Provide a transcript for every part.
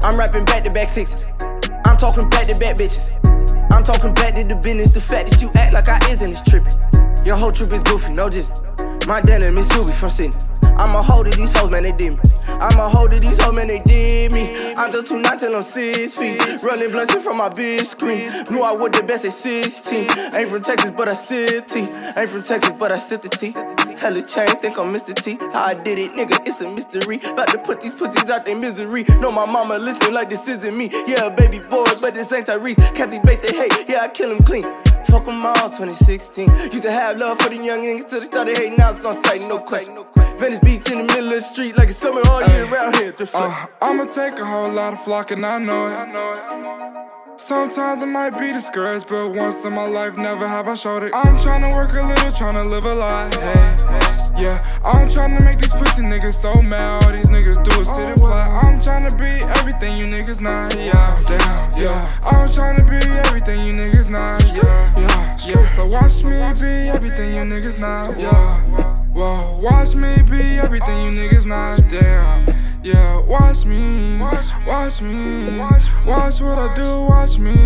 I'm rapping back-to-back sixes. I'm talking back-to-back bitches. I'm talking back to the business. The fact that you act like I isn't is tripping. Your whole trip is goofy, no just. My dad and Miss Subi from Sydney. I'm a hoe to these hoes, man, they did me. I'm a hoe to these hoes, man, they did me. I'm just 2'9" till I'm 6 feet. Rolling blunts in from my big screen. Knew I was the best at 16. Ain't from Texas, but I sip tea. Ain't from Texas, but I sip the tea. Hella chain, think I'm Mr. T. How I did it, nigga, it's a mystery. About to put these pussies out their misery. Know my mama listening like this isn't me. Yeah, a baby boy, but this ain't Tyrese. Captivate the hate, yeah, I kill him clean. Fuck them all, 2016. Used to have love for the young niggas till they started hating. Now it's on sight, no question. Venice Beach in the middle of the street like it's summer all year around here. I'ma take a whole lot of flock and I know it. Sometimes I might be discouraged, but once in my life, never have I showed it. I'm tryna work a little, tryna live a lie. Hey, yeah, I'm tryna make these pussy niggas so mad. All these niggas do is sit and play. I'm tryna be everything you niggas not. Yeah, damn, yeah. I'm tryna be everything you niggas not. Yeah. So watch me be everything you niggas not. Yeah. Well, watch me be everything you niggas not. Damn. Yeah, watch me, watch me, watch what I do, watch me.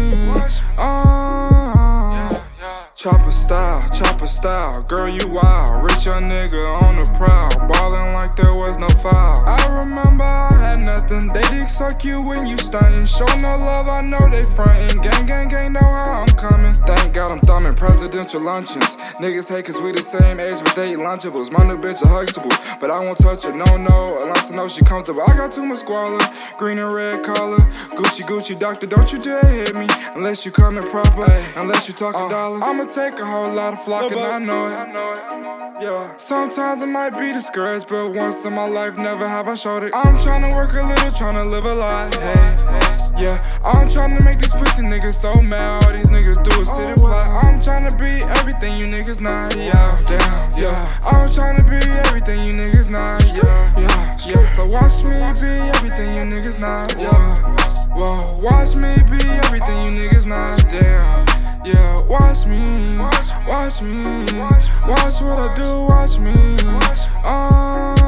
Chopper style, girl you wild. Rich young nigga on the prowl, ballin' like there was no foul. I remember I had nothing, they dick suck you when you stuntin'. Show no love, I know they frontin'. Gang, know how I'm coming. Thank God I'm thumbing presidential luncheons. Niggas hate cause we the same age but they eat Lunchables. My new bitch a Huxtable, but I won't touch her, no, unless I know she comfortable. I got too much squalor, green and red collar. Gucci, doctor, don't you dare hit me unless you coming proper, unless you talking dollars. I'ma take a whole lot of flock and I know it. Yeah. Sometimes I might be discouraged, but once in my life, never have I showed it. I'm tryna work a little, tryna live a lie. Hey, yeah. I'm tryna make these pussy niggas so mad. All these niggas do is sit and play. I'm tryna be everything you niggas not. Yeah, damn, yeah. I'm tryna be everything you niggas not. Yeah. So watch me be everything you niggas not. Yeah. Well, watch me be everything you niggas not. Damn. Yeah, watch me, watch what I do, watch me.